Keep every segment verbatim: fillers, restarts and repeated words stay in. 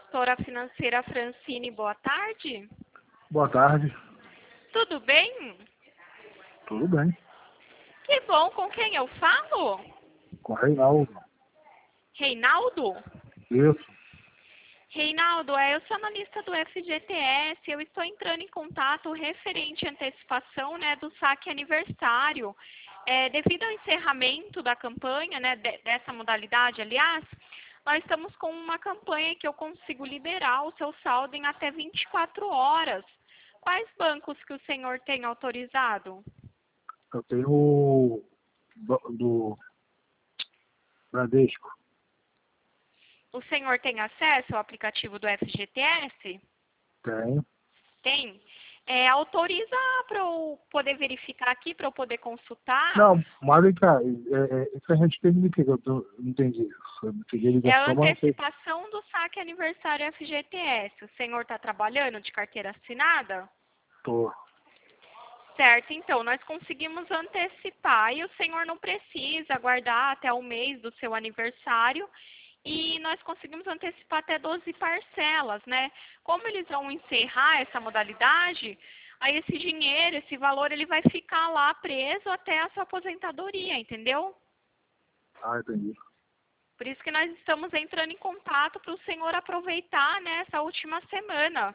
consultora financeira Francine, boa tarde. Boa tarde. Tudo bem? Tudo bem. Que bom, com quem eu falo? Com o Reinaldo. Reinaldo? Isso. Reinaldo, é, eu sou analista do F G T S, eu estou entrando em contato referente à antecipação, né, do saque aniversário. É, devido ao encerramento da campanha, né, de, dessa modalidade, aliás, nós estamos com uma campanha que eu consigo liberar o seu saldo em até vinte e quatro horas. Quais bancos que o senhor tem autorizado? Eu tenho o do, do Bradesco. O senhor tem acesso ao aplicativo do F G T S? Tenho. Tem? É, autoriza para eu poder verificar aqui, para eu poder consultar? Não, mas vem cá, é, é, isso a gente tem que eu tô- não entendi. Eu não peguei É a ligação, mas não sei. antecipação do saque aniversário F G T S. O senhor está trabalhando de carteira assinada? Tô. Certo, então, nós conseguimos antecipar e o senhor não precisa aguardar até o mês do seu aniversário e nós conseguimos antecipar até doze parcelas, né? Como eles vão encerrar essa modalidade, aí esse dinheiro, esse valor, ele vai ficar lá preso até a sua aposentadoria, entendeu? Ah, entendi. Por isso que nós estamos entrando em contato para o senhor aproveitar, né, essa última semana.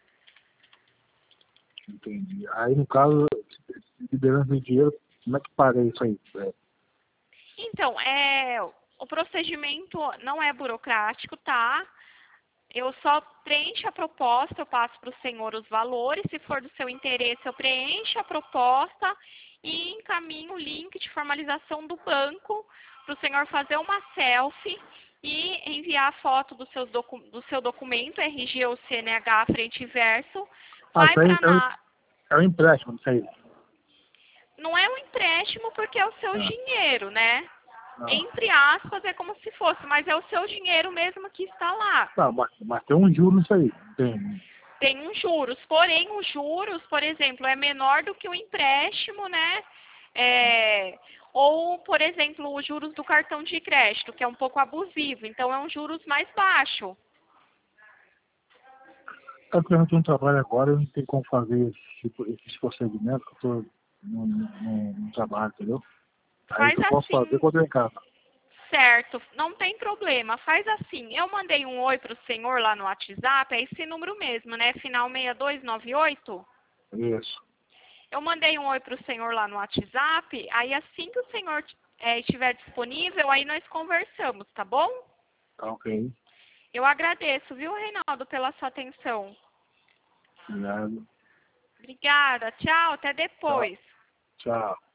Entendi. Aí, no caso, liberando o dinheiro, como é que paga isso aí? É, Então, é, o procedimento não é burocrático, tá? Eu só preencho a proposta, eu passo para o senhor os valores, se for do seu interesse, eu preencho a proposta e encaminho o link de formalização do banco para o senhor fazer uma selfie e enviar a foto do, seus docu do seu documento, R G ou C N H, frente e verso. Ah, Vai isso aí para é um, na... é um empréstimo, isso aí. Não é um empréstimo porque é o seu Ah, dinheiro, né? não. Entre aspas, é como se fosse, mas é o seu dinheiro mesmo que está lá. Não, mas, mas tem um juro nisso aí. Tem. Tem uns juros, porém os juros, por exemplo, é menor do que o empréstimo, né? É, ou, por exemplo, os juros do cartão de crédito, que é um pouco abusivo, então é um juros mais baixo. É porque eu não tenho trabalho agora, eu não tenho como fazer esse, tipo, esses procedimentos, que eu estou no, no, no trabalho, entendeu? Aí Faz que eu posso fazer assim, quando eu em casa. certo, não tem problema, faz assim. Eu mandei um oi para o senhor lá no WhatsApp, é esse número mesmo, né? Final seis dois nove oito. Isso. Eu mandei um oi para o senhor lá no WhatsApp, aí assim que o senhor é, estiver disponível, aí nós conversamos, tá bom? Tá ok. Eu agradeço, viu, Reinaldo, pela sua atenção. Obrigado. Obrigada, tchau, até Tchau. depois. Tchau.